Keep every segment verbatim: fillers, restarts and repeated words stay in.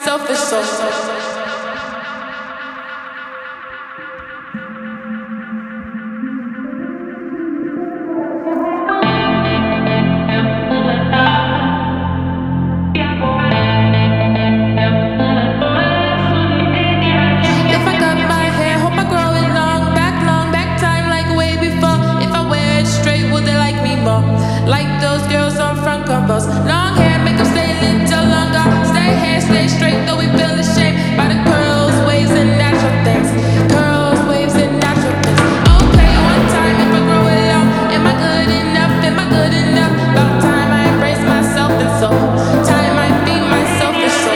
selfish soul. Like those girls on front covers. Long hair, make them stay a little longer. Stay hair, stay straight, though we feel ashamed by the curls, waves, and natural things. Curls, waves, and natural things. Okay, one time if I grow it long, am I good enough? Am I good enough? About time I embrace myself and soul. Time I feed myself and soul.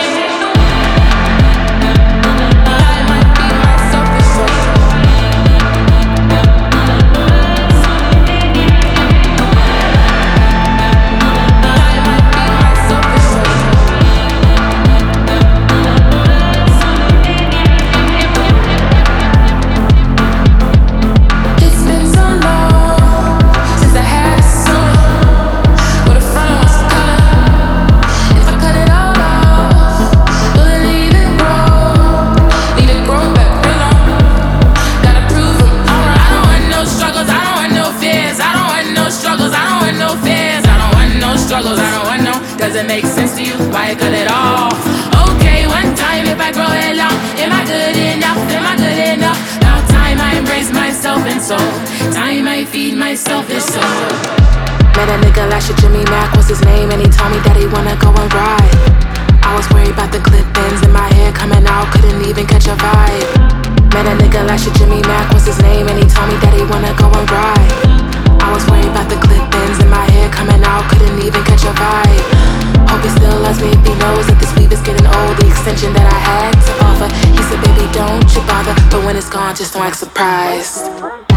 Time I feed myself and soul. Does it make sense to you? Why I cut it off? Okay, one time if I grow it long, am I good enough? Am I good enough? Now time I embrace myself and soul. Time I feed myself and soul. Met a nigga last year, Jimmy Mack was his name, and he told me that he wanna go and ride. I was worried about the clip ends in my hair coming out, couldn't even catch a vibe. Met a nigga last year, Jimmy Mack was his name, and he told me that he wanna go and ride. I was worried about the clip ends in my hair coming out, couldn't even catch a vibe. Hope he still loves me if he knows that this weave is getting old. The extension that I had to offer, he said, baby, don't you bother. But when it's gone, just don't act surprised.